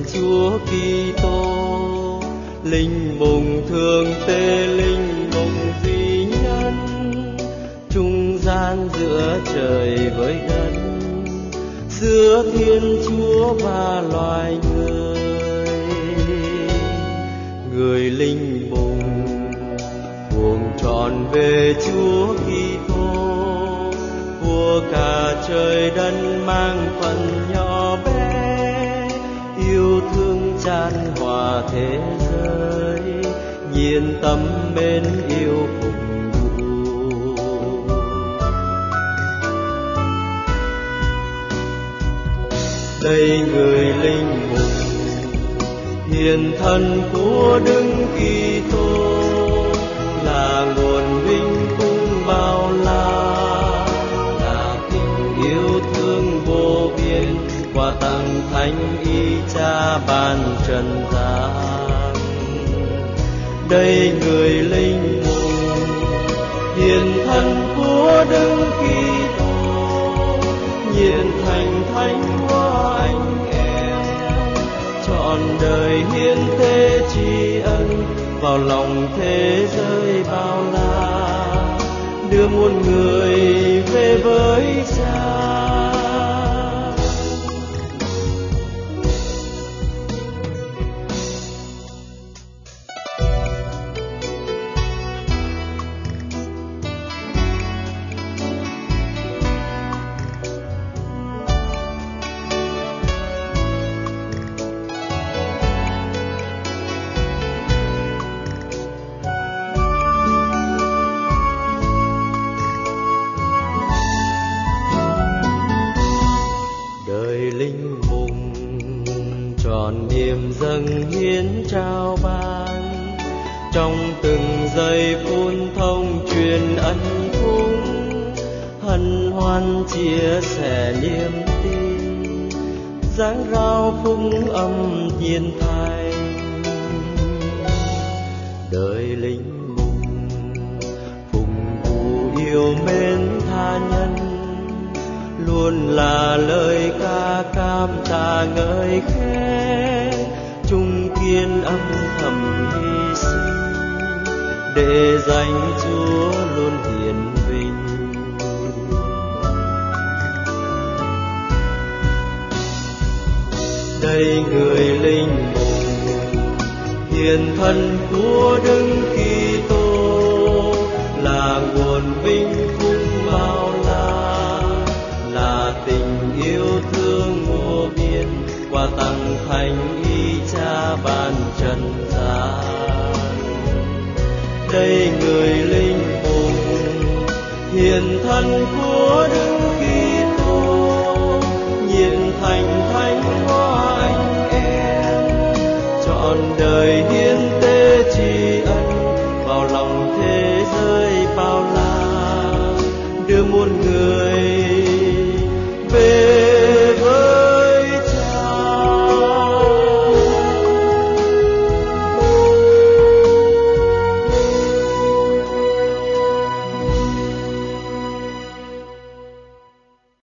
Chúa Kitô. Linh mùng thượng tế, linh mùng duy nhân, trung gian giữa trời với đất, giữa Thiên Chúa và loài người. Người linh mùng buông trọn về Chúa Kitô, của cả trời đất mang phần nhỏ bé, yêu thương chan hòa thế giới, nhiên tâm mến yêu cùng đủ. Đây người linh mùng hiền thân của Đức Kitô, là nguồn vinh cung bao la, là tình yêu thương vô biên, quà tặng thánh y Cha ban trần gian. Đây người linh mùng hiền thân của Đức Kitô, nhiệt thành thánh hóa anh em, trọn đời hiến tế tri ân vào lòng thế giới bao la, đưa muôn người về với Cha. Linh mùng tròn niềm dâng hiến trao ban, trong từng giây phút thông truyền ân phúc, hân hoan chia sẻ niềm tin, dáng rao phúc âm nhiên thành. Đời linh mùng phụng vụ yêu mến tha nhân, luôn là lời ca cảm tạ ngợi khen, chung kiên âm thầm hy sinh, để danh Chúa luôn hiển vinh. Đây người linh mùng hiền thân của Đức Kitô, là nguồn vinh cung bao la, là tình yêu thương vô biên, quà tặng thánh y Cha ban trần gian. Đây người linh mùng hiền thân của Đức Kitô, nhiệt thành thánh hóa anh em, trọn đời hiến tế tri ân vào lòng thế giới bao la, đưa muôn người